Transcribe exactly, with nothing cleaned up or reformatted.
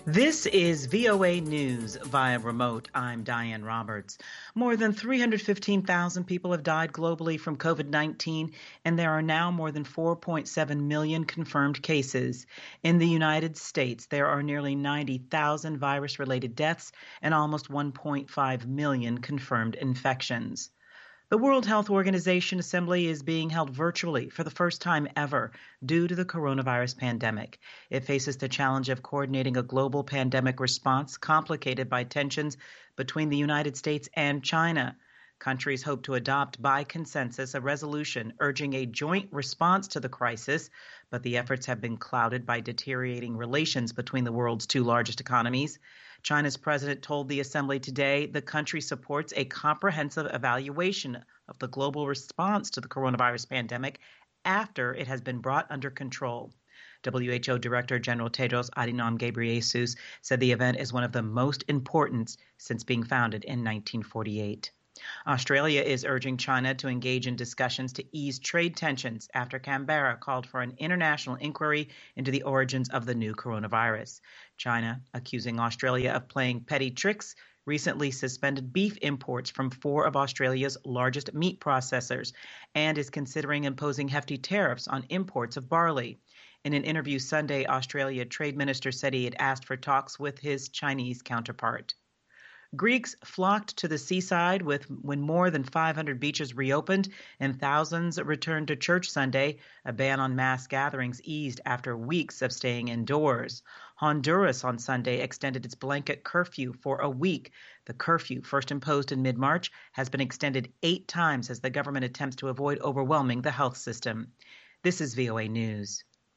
This is V O A News via remote. I'm Diane Roberts. More than three hundred fifteen thousand people have died globally from COVID nineteen, and there are now more than four point seven million confirmed cases. In the United States, there are nearly ninety thousand virus-related deaths and almost one point five million confirmed infections. The World Health Organization Assembly is being held virtually for the first time ever due to the coronavirus pandemic. It faces the challenge of coordinating a global pandemic response complicated by tensions between the United States and China. Countries hope to adopt by consensus a resolution urging a joint response to the crisis, but the efforts have been clouded by deteriorating relations between the world's two largest economies. China's president told the assembly today the country supports a comprehensive evaluation of the global response to the coronavirus pandemic after it has been brought under control. W H O Director General Tedros Adhanom Ghebreyesus said the event is one of the most important since being founded in nineteen forty-eight. Australia is urging China to engage in discussions to ease trade tensions after Canberra called for an international inquiry into the origins of the new coronavirus. China, accusing Australia of playing petty tricks, recently suspended beef imports from four of Australia's largest meat processors and is considering imposing hefty tariffs on imports of barley. In an interview Sunday, Australia Trade Minister said he had asked for talks with his Chinese counterpart. Greeks flocked to the seaside with when more than five hundred beaches reopened and thousands returned to church Sunday. A ban on mass gatherings eased after weeks of staying indoors. Honduras on Sunday extended its blanket curfew for a week. The curfew, first imposed in mid-March, has been extended eight times as the government attempts to avoid overwhelming the health system. This is V O A News.